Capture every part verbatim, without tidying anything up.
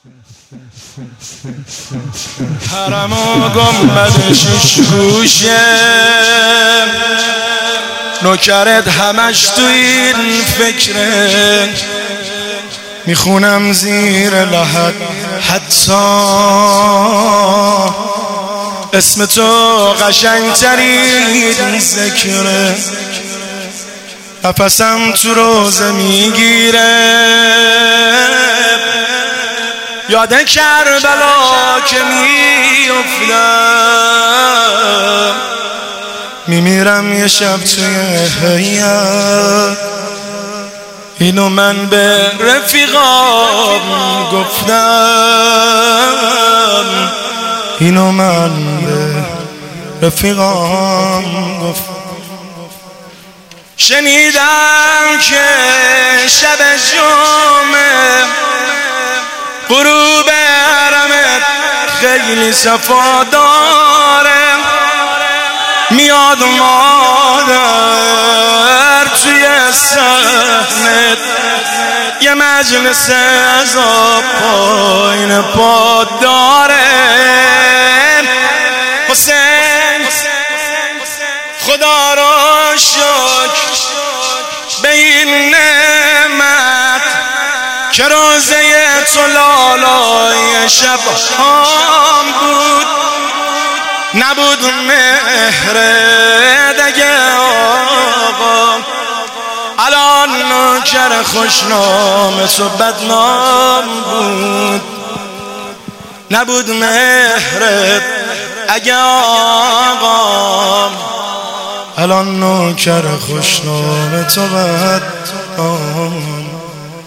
حرم و گنبد شش گوشه نوکرت همش تو این فکره، میخونم زیر لحد حتی اسم تو قشنگترین ذکره، نفسم تو روزه میگیره، یاد کربلا که میافتم، میمیرم یه شب توی هیئت، اینو من به رفیقام گفتم، اینو من به رفیقام گفتم. شنیدم که شب جمعه غروب حرمت خیلی صفا داره، میاد مادر توی صحنت یه مجلس عذاب پایین پا داره. حسین خدا را شکر به این نعمت که روزه تو لالای شب هام بود، نبود مهرت اگه آقا الان نوکر خوشنام تو بدنام بود، نبود مهرت اگه آقا الان نوکر خوشنام تو بدنام.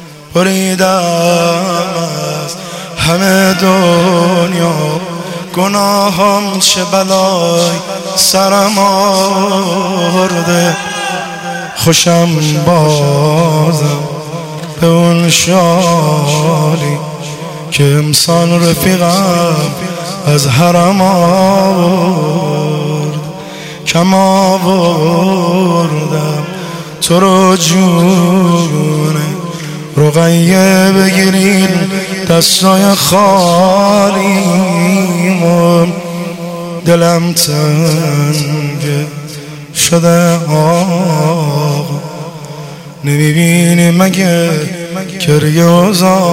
بریدم از همه دنیا گناهم، چه بلای سرم آورده، خوشم بازم به اون شالی که امسال رفیقم از حرم آورد، کم آوردم تو رو جونه رقیه بگیرین دستای خالیمون، دلم تنگه شده آقا، نمیبینی مگه گریه و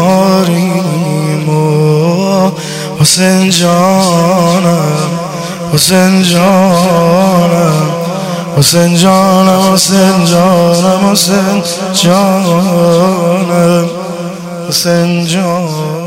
زاریمو. حسین جانم حسین جانم حسین جانم حسین جانم حسین جانم حسین جانم.